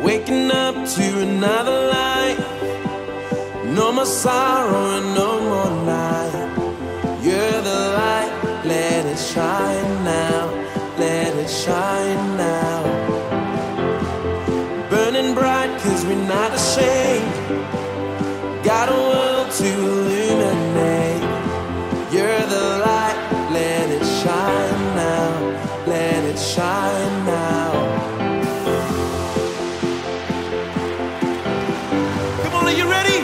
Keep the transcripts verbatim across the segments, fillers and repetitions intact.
Waking up to another life. No more sorrow and no more night. You're the light, let it shine now. Let it shine now. Burning bright cause we're not ashamed. Got a world to illuminate. You're the light, let it shine now. Let it shine now. Come on, are you ready?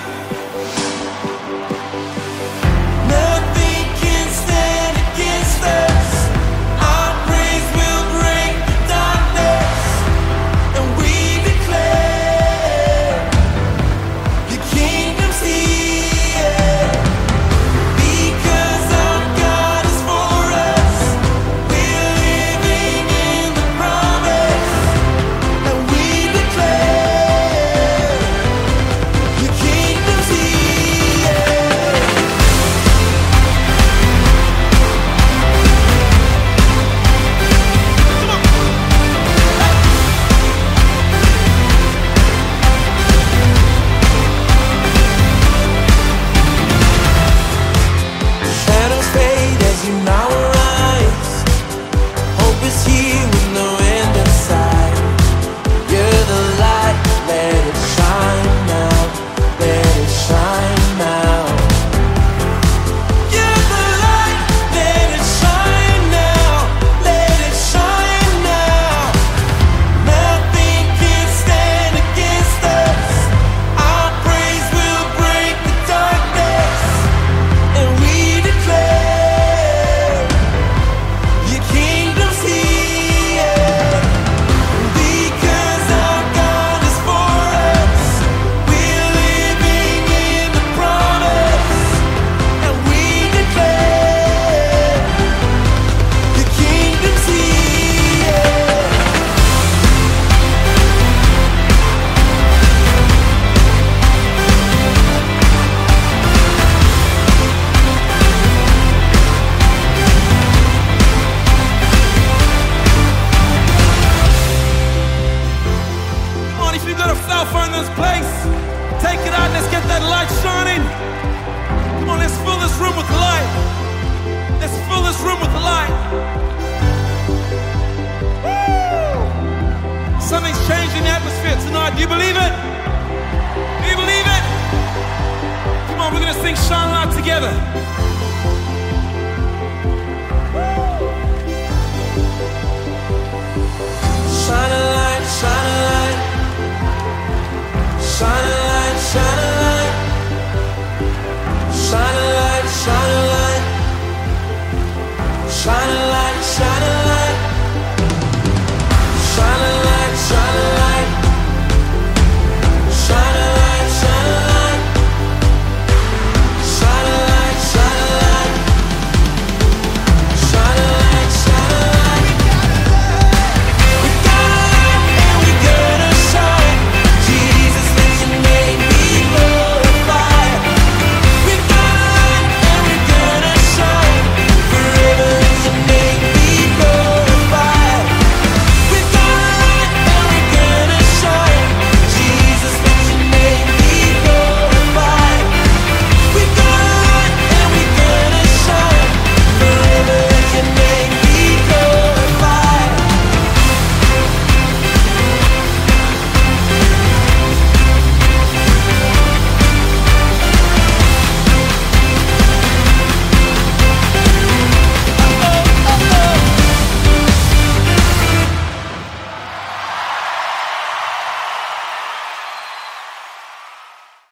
Nothing can stand against us. Our praise will break the darkness. And we declare your kingdom's here. Because our God is for us. We're living in the promise. And we declare your kingdom's here. Shadows fade as you now arise. Hope is here with no end in sight. You're the light, let it shine now. Let it shine now. You're the light, let it shine now. Let it shine now. Nothing can stand against us. Our praise will break the darkness. And we declare your kingdom's here. Because our God is for us. We're living in the promise. And we declare your kingdom's here. Come on, if you've got a cell phone in this place, take it out, let's get that light shining. Come on, let's fill this room with light. Let's fill this room with light. Woo! Something's changing the atmosphere tonight. Do you believe it? Do you believe it? Come on, we're gonna sing Shine Light together.